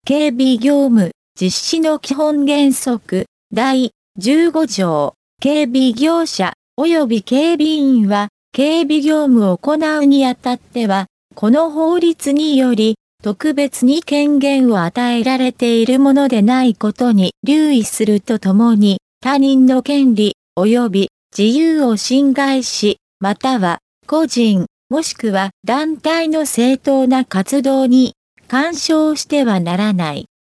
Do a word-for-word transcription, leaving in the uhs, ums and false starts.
警備業務実施の基本原則だいじゅうご条、警備業者及び警備員は警備業務を行うにあたっては、この法律により特別に権限を与えられているものでないことに留意するとともに、他人の権利及び自由を侵害し、または個人もしくは団体の正当な活動に干渉してはならない。